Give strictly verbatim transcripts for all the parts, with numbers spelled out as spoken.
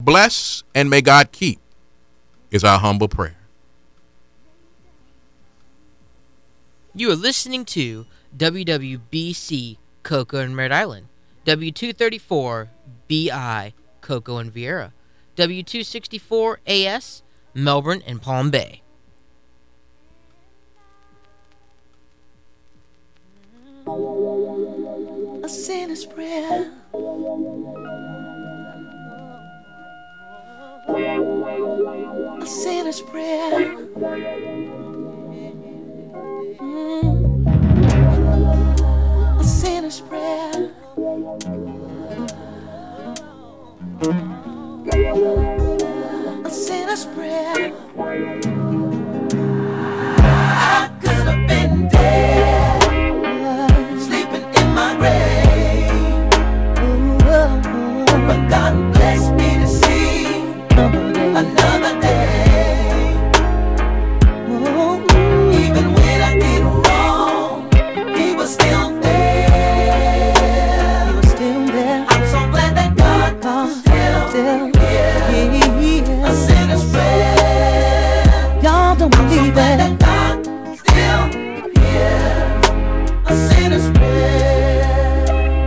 bless and may God keep is our humble prayer. You are listening to W W B C Cocoa and Merritt Island, W two thirty-four B I Cocoa and Vieira, W two sixty-four A S Melbourne and Palm Bay. A sinner's prayer. A sinner's prayer. Mm. A sinner's prayer. A sinner's prayer. I could have been dead, sleeping in my grave, but God blessed me to see another day. Even when I did wrong, He was still there. He was still there. I'm so glad that God, God still, still hears a sinner's prayer. Y'all don't I'm believe so that. that God still hears a sinner's prayer.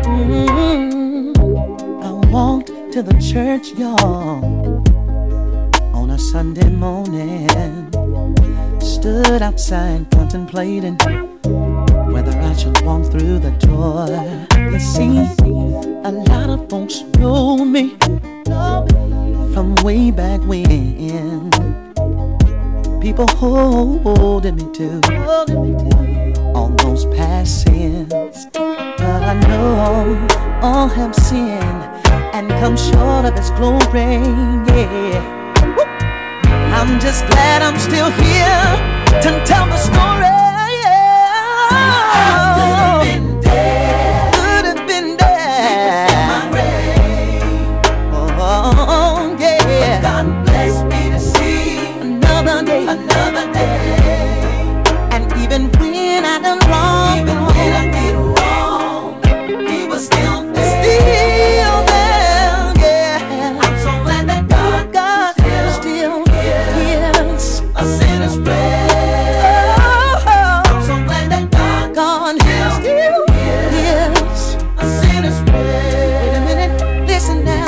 Mm-hmm. I walked to the church, y'all, on a Sunday morning. Stood outside contemplating whether I should walk through the door. You see, a lot of folks know me from way back when. People holding me to all those past sins. But I know all have sinned and come short of His glory, yeah. I'm just glad I'm still here to tell the story. I could have been dead, could have been dead, in my grave. Oh, yeah. But God blessed me to see another day, another day. And even when I done wrong, even when I did wrong, He was still there, still there, yeah. I'm so glad that God, God still, still hears a sinner's prayer. Oh, I'm so glad that God, God still hears a sinner's prayer. Wait a minute, listen now.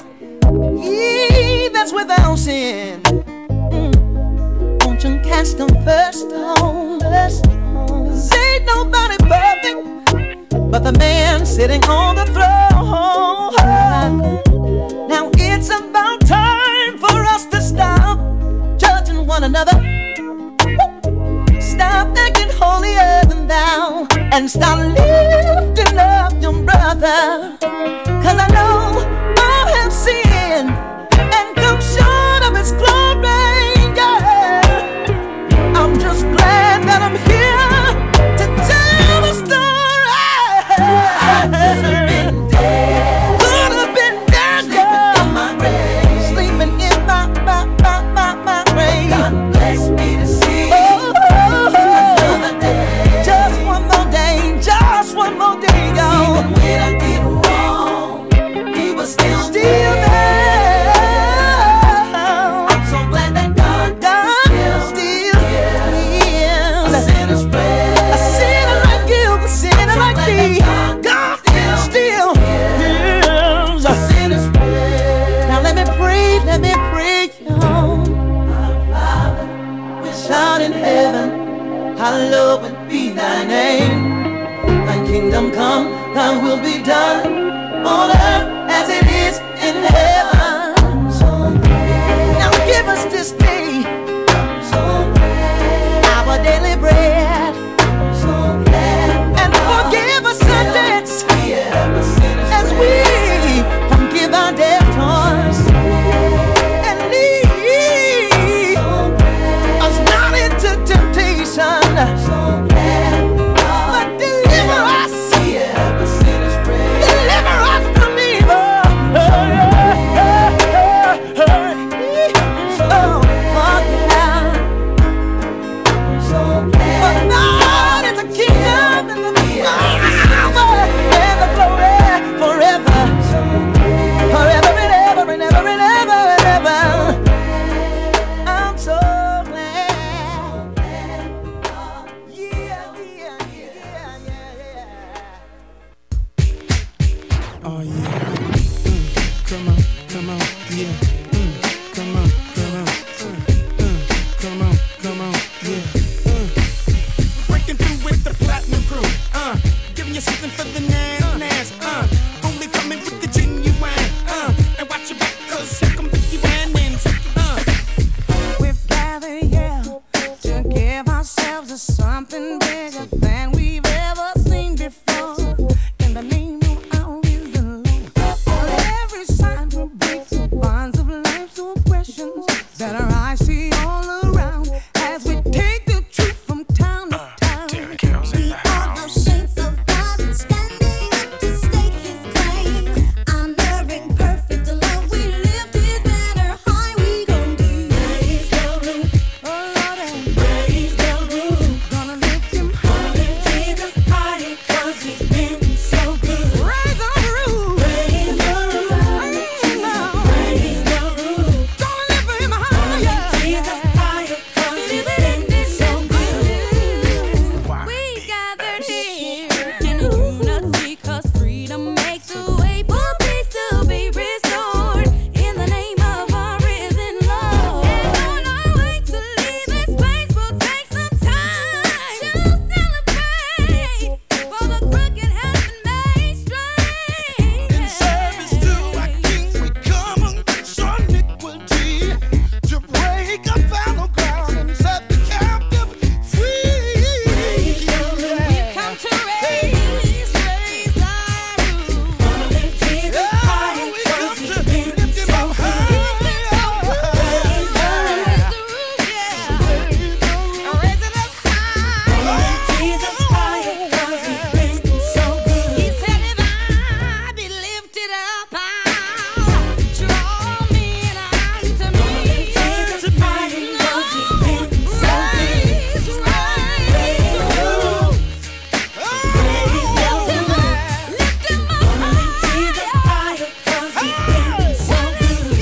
He that's without sin, mm, won't you cast the first stone? Cause ain't nobody perfect but the man sitting on the throne. Now it's about time for us to stop judging one another. Stop acting holier than thou and start lifting up your brother. Cause I know all have sinned and come short of His glory, yeah. I'm just glad that I'm here to tell the story. I could have been dead, could have been dead, sleeping in my grave, sleeping in my, my, my, my, my grave. God bless me to see oh, another day. Just one more day, just one more day, y'all. Even when I did wrong, He was still, still there. I'm so glad that God, God still, still hears a sinner's prayer. A sinner like you, a sinner like me, God still hears a sinner's prayer. Now let me pray, let me pray, y'all. Our Father, which art in heaven, hallowed be Thy name. Thy kingdom come, Thy will be done on earth as it is in heaven. Now give us this day our daily bread, and forgive us our debts as we forgive our debtors, and lead us not into temptation, but deliver us, deliver us from evil. I'm so glad. Yeah, yeah, yeah, yeah, yeah. Oh yeah. Mm, come on, come on, yeah. Mm, come on, come on. Uh, uh, come on, come on, yeah. Uh. Breaking through with the platinum crew. Uh, giving you something for the nan nas. Uh, only coming with the genuine. Uh, and watch your back, cause here come the wine and uh. We've gathered here to give ourselves to something bigger than we've ever seen before. In the name of our risen Lord, on every side we'll break the bonds of life's oppressions that our eyes see all around as we take the truth from town to town. We are the saints of God, standing up to stake His claim. Honoring perfect love, we lift His banner high. We gon' do praise the Lord, Oh Lord, and praise the Lord. gonna lift Him high. Jesus higher 'cause He's been so good. Raise the roof. Praise the Lord, praise the Lord. Gonna lift Him higher. Jesus higher 'cause He's been so good. We gathered here in unity 'cause freedom makes a way for peace to be restored in the name of our risen Lord. And on our way to leave this place, we'll take some time to celebrate, for the crooked has been made straight. In service to our King, we come against iniquity, to break a fallow ground and set the captive free. We've come to raise, raise our roof. Jesus Yeah, higher we 'cause come He's to been lift Him so up good. high. Raise the roof, yeah. Raise it up high. Jesus higher 'cause He's been so good. He said if I be lifted up, I'll draw men unto me. Jesus higher 'cause He's been so good. Raise, raise, Praise the Lord, praise the Lord. lift him up Jesus high. higher 'cause He's been so What is good.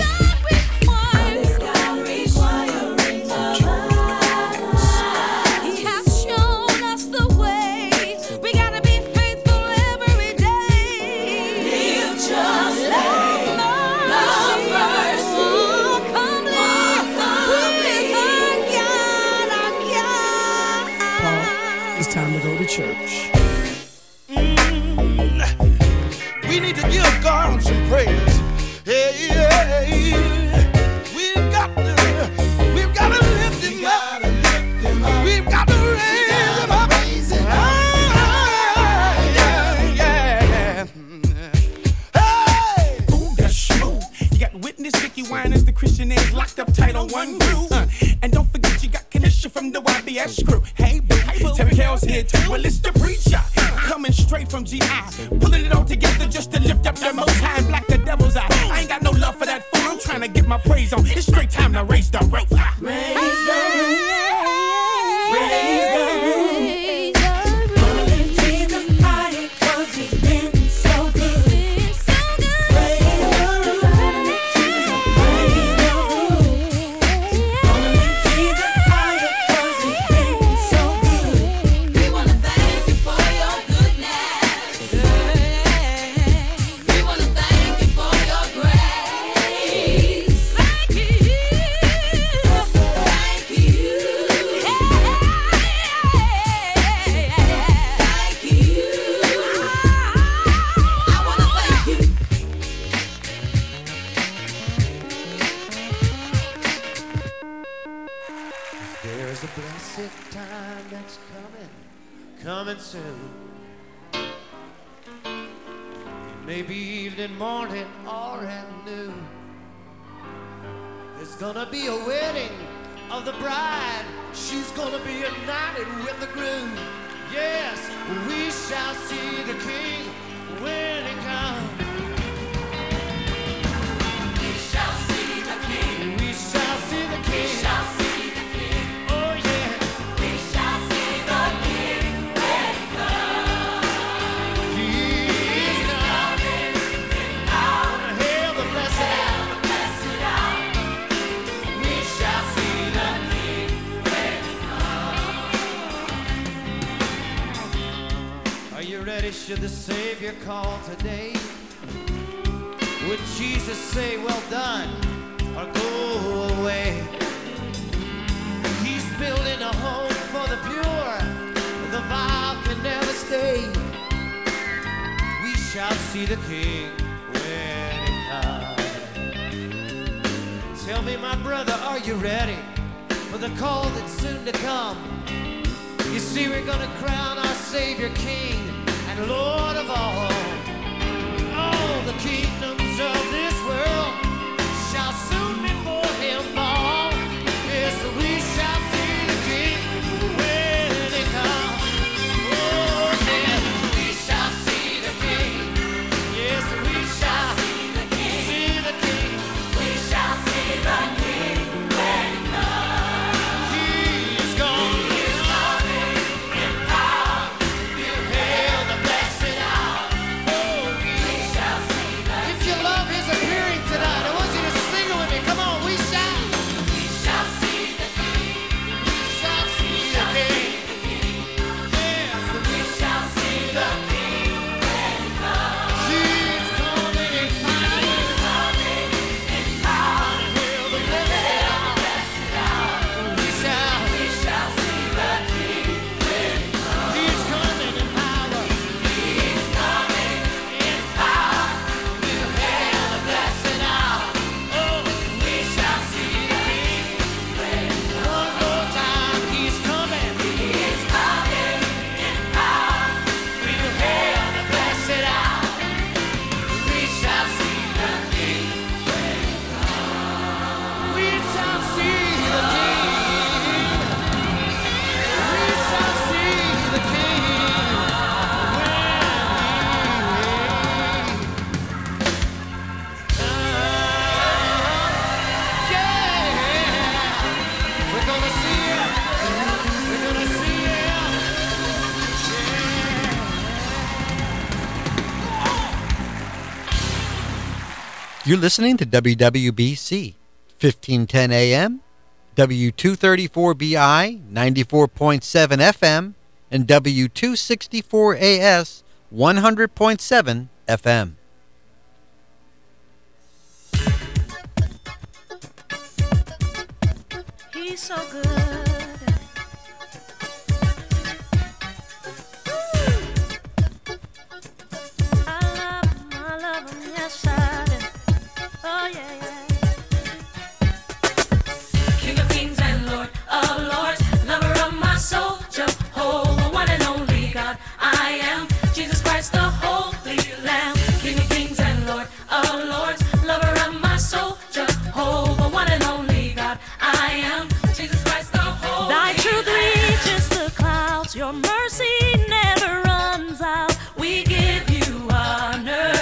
God requiring of us? He has shown us the way. We gotta be faithful every day. Live just like mercy. Walk humbly with our God, our Paul, God. it's time to go to church. We need to give God some praise. Hey, hey, we've got to, we've got to lift Him up. We've got to raise Him up. Ah, yeah, yeah. Hey, Ooh, that's smooth. You got witness Vicky Winers, the Christian is locked up tight on one groove. Uh, and don't forget you got Kanisha from the Y B S crew. Hey, boo, Terry Carroll's here too. Well, it's the preacher coming straight from G I, pulling it all together just to lift up the Most High and black the devil's eye. I ain't got no love for that fool. I'm trying to get my praise on. It's straight time to raise the roof. Praise the Lord, praise the Lord. Jesus higher 'cause He's been so good. Praise the Lord, praise the Lord. Jesus higher 'cause He's been so good. We wanna thank you for your goodness. We wanna thank you for your grace. Thank you. Thank you. Thank you. I wanna thank you. There's a blessed time that's coming, coming soon. Maybe evening, morning, or at noon. There's gonna be a wedding of the bride. She's gonna be united with the groom. Yes, we shall see the King when he comes. We shall see the King. We shall see the King. We shall see the King. Oh yeah. We shall see the King when he comes. He's coming in power. Hail the blessed hour. should the Savior call today, would Jesus say, well done, or go away? He's building a home for the pure, the vile can never stay. We shall see the King when he comes. Tell me, my brother, are you ready for the call that's soon to come? You see, we're gonna crown our Savior King and Lord of all. All the kingdoms of this world shall soon before him fall. Yes, we shall see the King when he comes. Oh, yeah, we shall see the King. Yes, we shall see the King. See the King. We shall see the King when he comes. He's gone. He's coming in power. You hail the blessed hour. Oh, we shall see the King. If you love his appearing tonight, I want you to sing it with me. Come on, we shall. We shall see the King. We shall see the King. Yes, we shall see the King when he comes. He's coming in power. He's coming in power. Hail the blessed hour. We shall. We shall see the King when he comes. He's coming in power. He's coming in power. We'll hail the blessed hour. Oh, we shall see the King when he comes. One more time, he's coming. He's coming in power. We'll hail the blessed hour. We shall see the King when he comes. We shall see the King. We shall see the King when he comes. Yeah, we're gonna see him. We're gonna see him. You're listening to W W B C, fifteen ten A M, W two thirty-four B I, ninety-four point seven F M, and W two sixty-four A S, one hundred point seven F M. He's so good. I love him, I love him, yes I do. Oh yeah, yeah. King of kings and Lord of lords, lover of my soul, Jehovah, one and only God. I am Jesus Christ, the Holy Lamb. King of kings and Lord of lords, lover of my soul, Jehovah, one and only God. I am Jesus Christ, the Holy Lamb. Thy truth reaches the clouds, your mercy never runs out. We give you honor.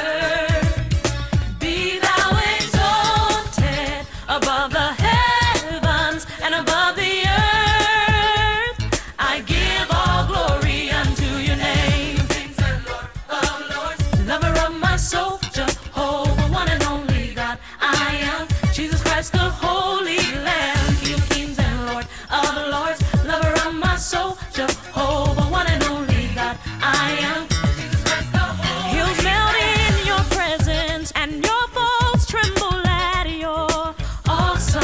Be thou exalted above the heavens and above the earth. I give all glory unto your name. Kings and Lord of lords, lover of my soul, Jehovah, one and only God. I am Jesus Christ, the Holy Lamb. King of kings and Lord of lords, lover of my soul, Jehovah, one and only God. I am Jesus Christ, the Holy Hills melt in your presence, and your foes tremble at your awesome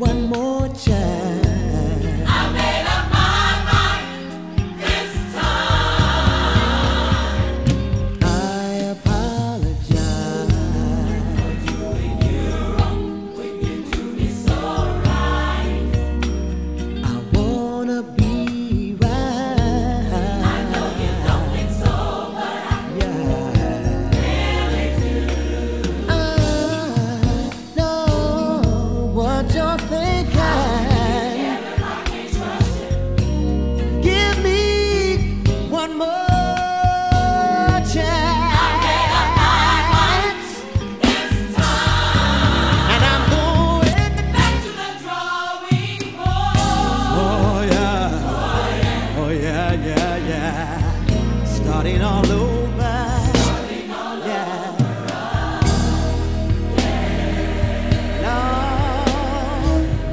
one more chance. I made up my mind this time. I apologize. Doing you wrong when you do me so right. I wanna be right. I know you don't think so, but I Yeah. really do. I know what you're thinking. Never I can trust you. Give me one more chance. I made up my mind this time. And I'm going. Back to the drawing board. Oh yeah. Oh yeah, yeah, yeah. Starting all over. Yeah. Lord,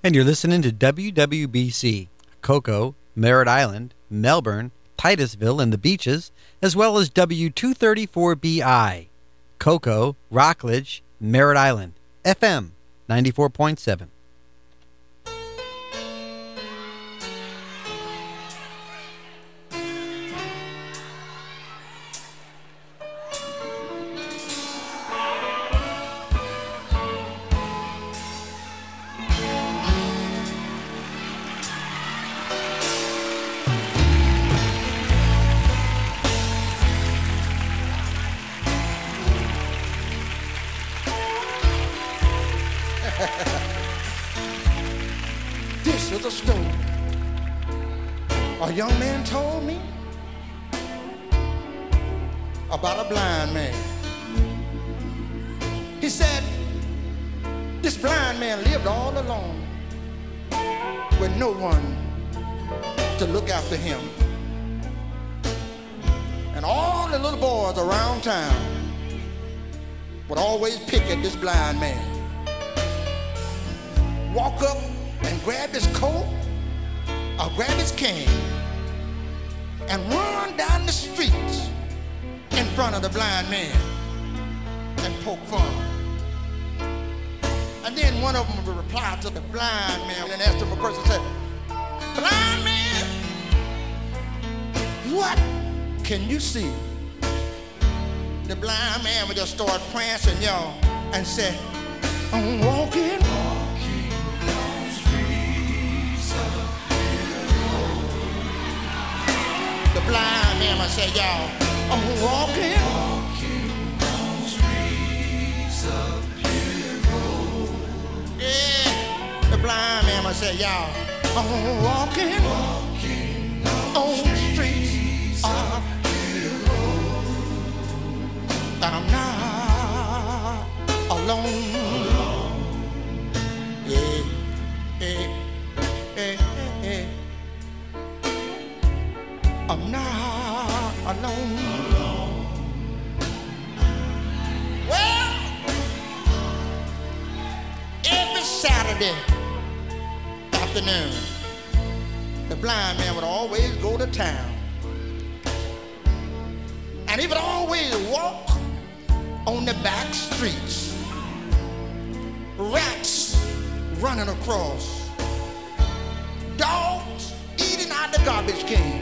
And you're listening to W W B C, Cocoa, Merritt Island, Melbourne, Titusville, and the Beaches, as well as W two thirty-four B I, Cocoa, Rockledge, Merritt Island, F M ninety-four point seven. This is a story. A young man told me about a blind man. He said this blind man lived all alone with no one to look after him. And all the little boys around town would always pick at this blind man. Walk up and grab his coat or grab his cane and run down the streets in front of the blind man and poke fun. And then one of them would reply to the blind man and ask him a question and say, "Blind man, what can you see?" The blind man would just start prancing, y'all, and say, "I'm walking." The blind man would say, y'all, "I'm walking, walking on the streets of Peterborough." Yeah, the blind man would say, y'all, "I'm walking, walking on the streets of Peterborough." And I'm not alone. Yeah, yeah, yeah, yeah. I'm not alone. alone. Well, every Saturday afternoon, the blind man would always go to town. And he would always walk on the back streets. Rats running across. Dogs eating out the garbage can.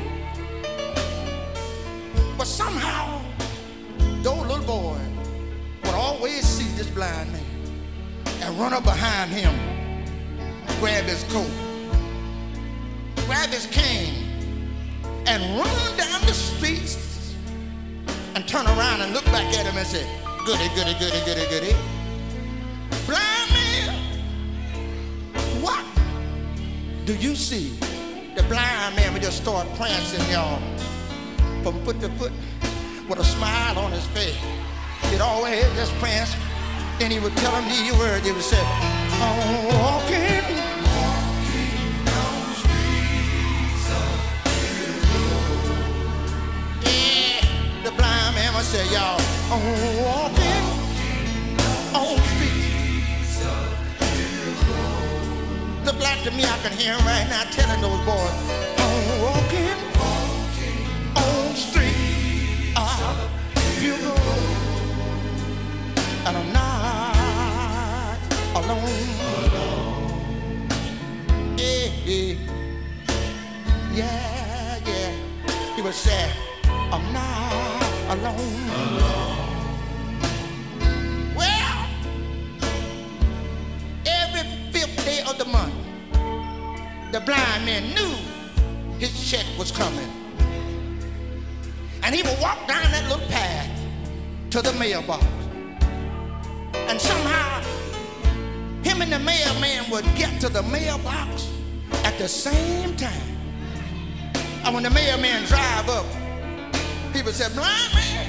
But somehow, those little boys would always see this blind man and run up behind him, grab his coat, grab his cane, and run down the streets and turn around and look back at him and say, "Goody, goody, goody, goody, goody. Blind man, what do you see?" The blind man would just start prancing, y'all, from foot to foot with a smile on his face. He'd always just prance. Then he would tell him these words. He would say, "I'm walking, walking down the streets of Peterborough." Yeah, the blind man would say, y'all, "I'm walking, walking on the streets of Peterborough." Look like to me, I can hear him right now telling those boys, "I'm walking, walking on the streets of Peterborough." And I'm not alone. alone. Yeah, yeah, yeah, yeah. He would say, "I'm not alone. alone." Well, every fifth day of the month, the blind man knew his check was coming. And he would walk down that little path to the mailbox. And somehow, him and the mailman would get to the mailbox at the same time. And when the mailman drive up, he would say, "Blind man,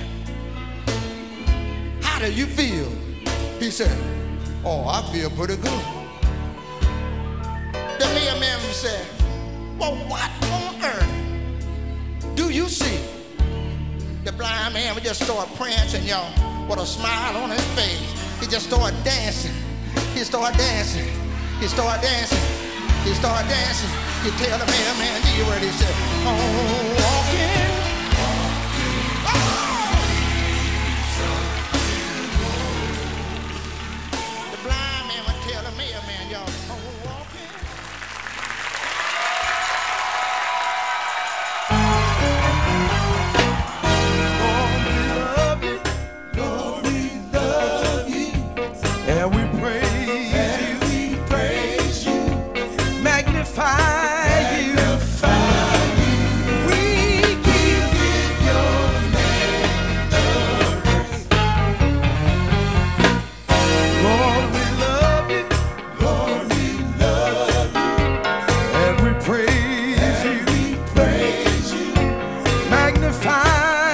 how do you feel?" He said, "Oh, I feel pretty good." The mailman would say, "Well, what on earth do you see?" The blind man would just start prancing, y'all, with a smile on his face. He just started dancing. He started dancing. He started dancing. They start dancing. You tell the mailman, do you where they say, oh, walking. The blind man would tell the mailman, y'all, oh, walking. Lord, we love you. And we praise and we praise you. Magnify you. Magnify you. We give your name the praise. Lord, we love you. Lord, we love you. And we praise and you. We praise you. Magnify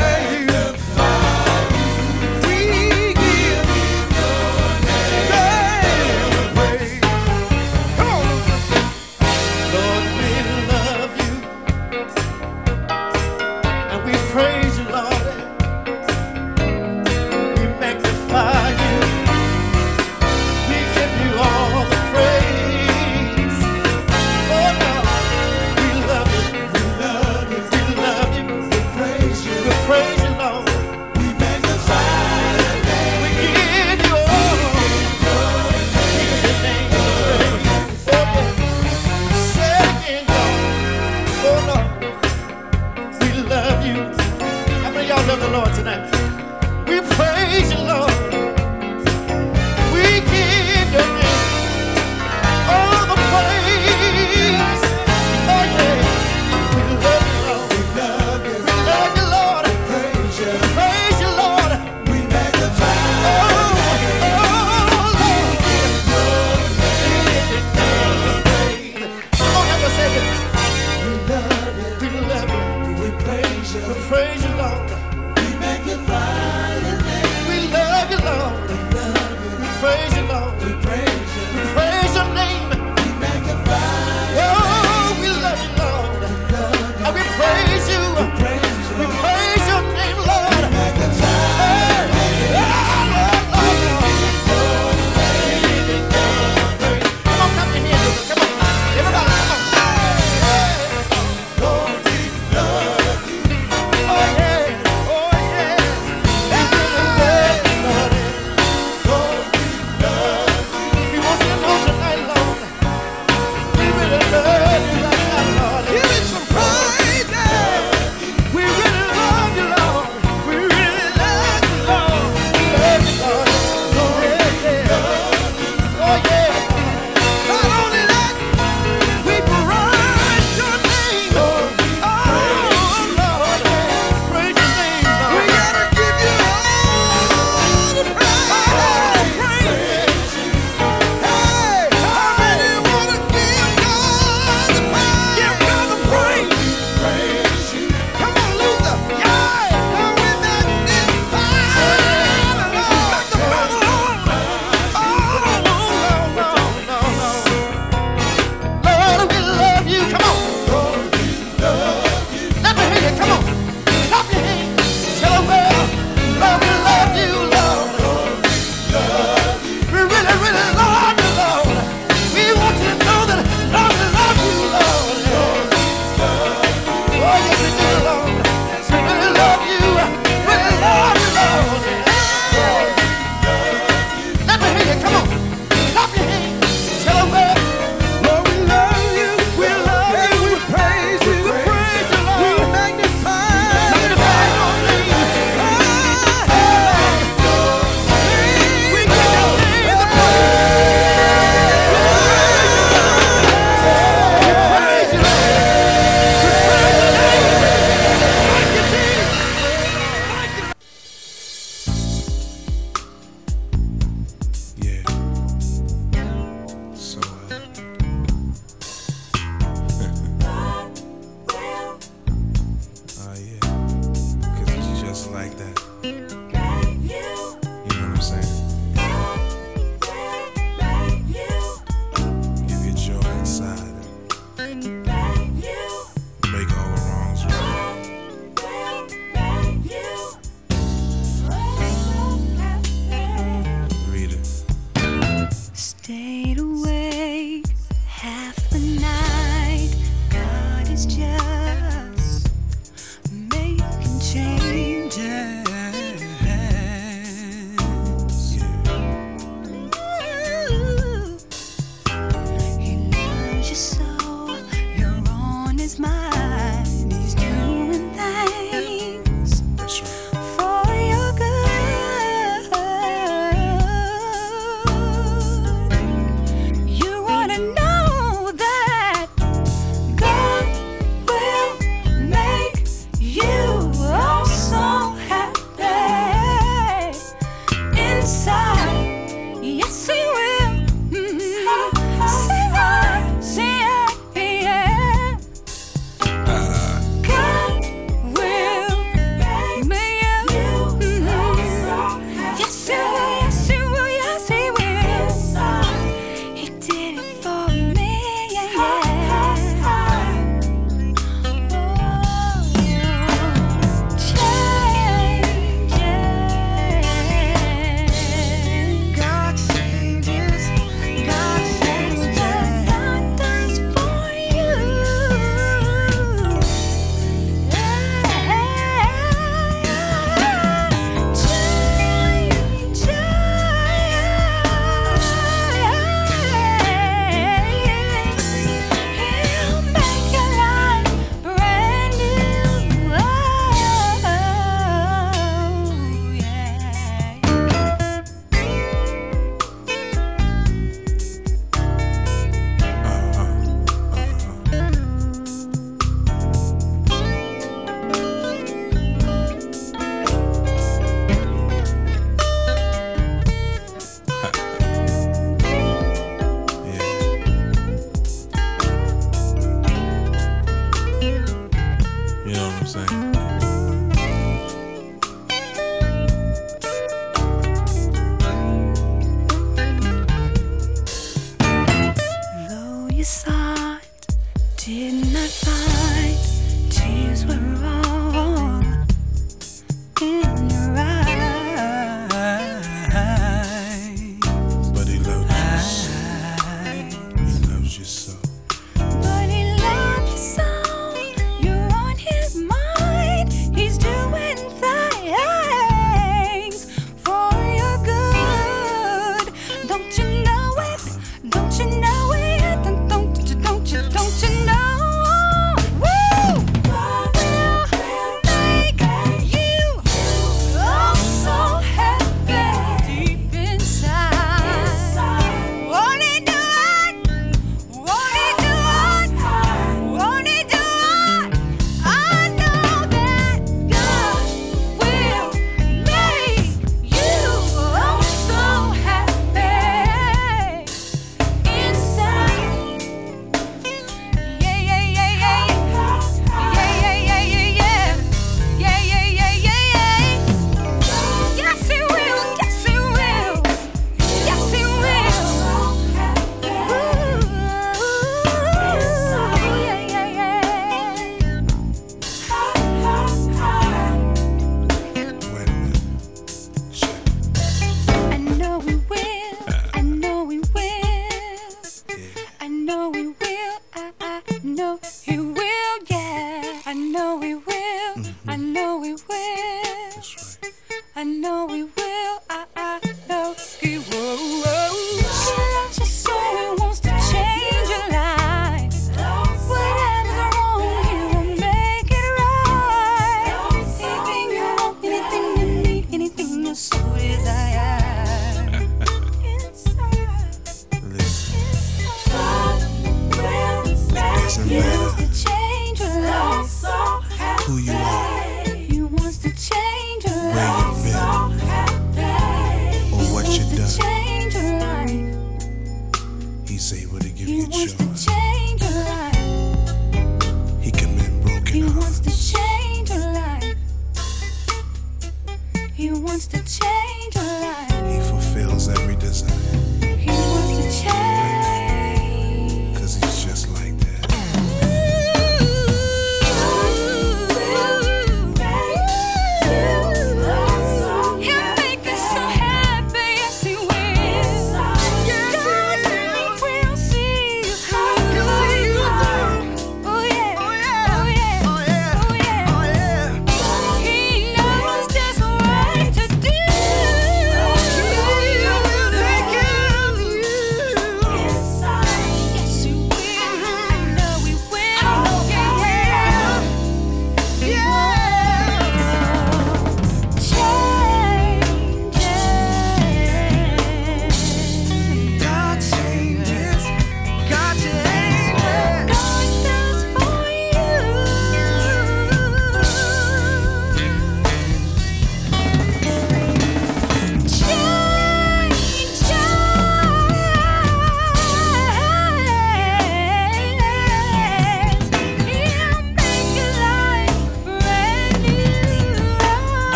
love the Lord tonight. We praise you, Lord. We give your name all the praise. Oh, yes. We love you, Lord. We love you. We love you, Lord. We praise you. We praise you, Lord. We magnify you. Oh, oh, Lord. Come on, have a second. We love you. We love you. We praise you. We praise you, Lord. We love you, Lord. We praise you, Lord. We praise you. We praise your name. We magnify. Oh, we love you, Lord. And we praise you. We praise you. We praise your name, Lord. We magnify. Oh, Lord, Lord, Lord. Come on, come in here. Come on. Everybody, come on. Lord, we love you. Oh, yeah. know we will. I know we will. That's right. I know we will. I, I know he will. He loves you so he wants to change your life. Whatever's wrong, he will make it right. Anything you want, anything you need, anything your soul desires. Inside, Listen, God will doesn't He wants matter to change your life. who you are, He wants to change your where life. you've been, or what you've done. Change your life. He's able to give He you wants joy. to change your life. He can mend He broken wants to hearts. change your life. He wants to change your life. He fulfills every desire, He wants to change. cause he's just like that. He'll make us so happy, yes he will. Yes he will see you through. Oh yeah, oh yeah, oh yeah, oh yeah. He knows just what to do.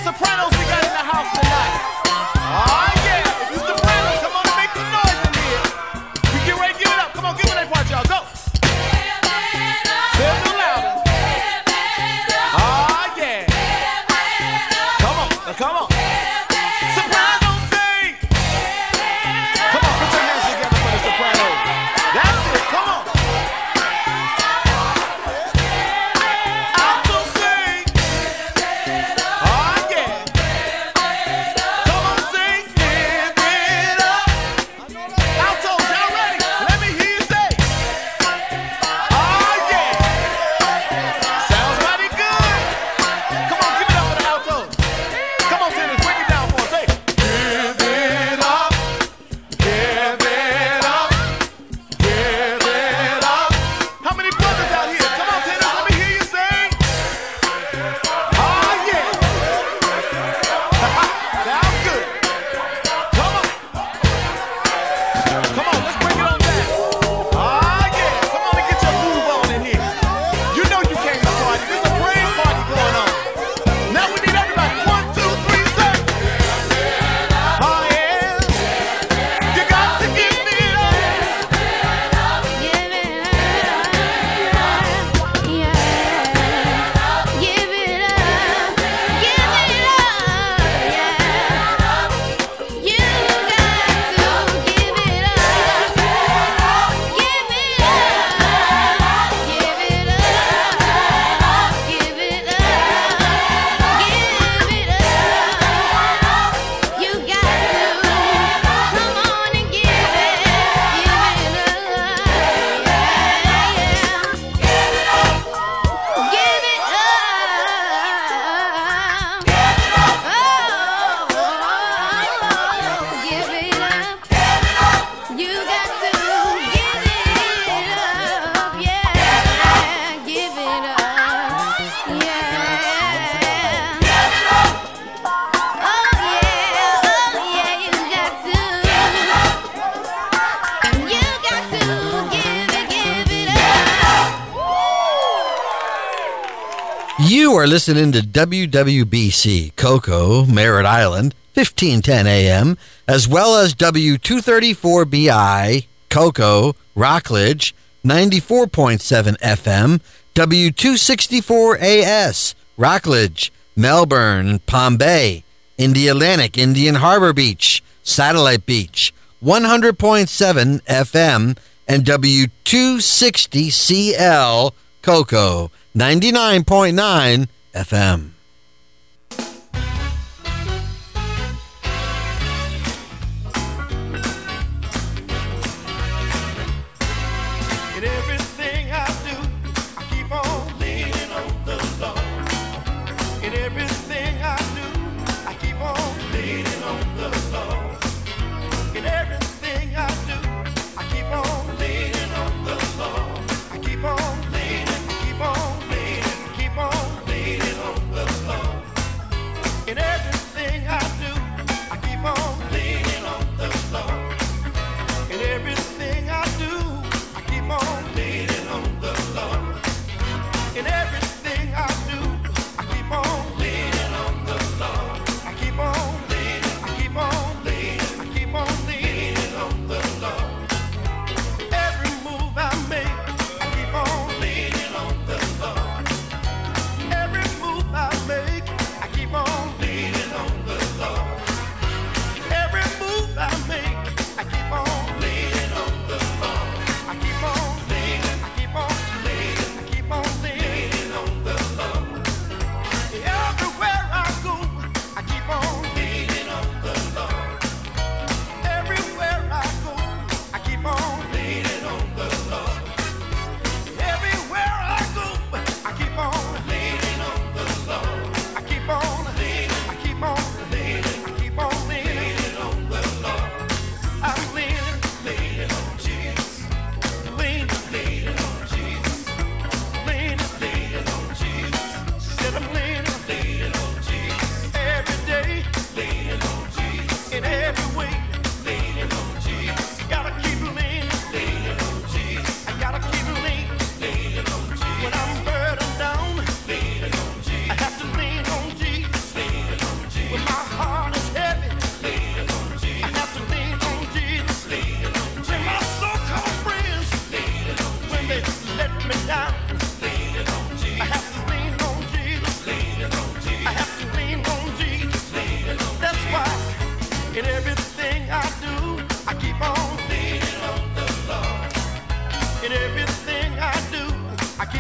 Sopranos we got in the house tonight? Oh yeah, if you Sopranos, come on and make some noise in here. You get ready, give it up. Come on, give it that part, y'all. Go. Say it a little louder. Oh yeah. Come on, now come on. Sopranos sing. Come on, put your hands together for the Sopranos. That's it. Come on. Alto sing. Oh yeah. Come on, sing. Give it up. Altos, y'all ready? Let me hear you say. Oh yeah. Sounds mighty good. Come on, give it up for the altos. Come on, tenors, break it down for us. Say, give it up. Give it up. Give it up. How many brothers out here? Come on, tenors, let me hear you sing. Oh yeah. Sounds good. Come on. Come on, let's bring it on back. Oh yeah. Come on and get your move on in here. You know you came to party. There's a praise party going on. Now we need everybody. One, two, three, say. Oh yeah. You got to give it up. Give it up, yeah. Give it up, give it up, yeah. You got to give it up, give it up, give it up, give it up, give it up. You got to come on and give it, give it up, yeah, yeah. Give it up. Oh, give it up. You got to give it up. Yeah, give it up. Yeah. Oh yeah, oh yeah, you got to. You got to give it, give it up. You are listening to W W B C Cocoa, Merritt Island, fifteen ten A M, as well as W two thirty-four B I, Cocoa, Rockledge, ninety-four point seven F M, W two sixty-four A S, Rockledge, Melbourne, Palm Bay, Indialantic, Indian Harbor Beach, Satellite Beach, one hundred point seven F M, and W two sixty C L, Cocoa, ninety-nine point nine F M. In everything I do, I keep on leaning on the Lord. In everything I do, I keep on leaning on the Lord. In everything I do, I keep on leaning on the Lord. I keep on leaning, I keep on leaning, I keep on leaning on the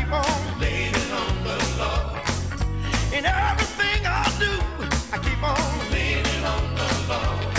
keep on leaning on the Lord. In everything I do, I keep on leaning on the Lord.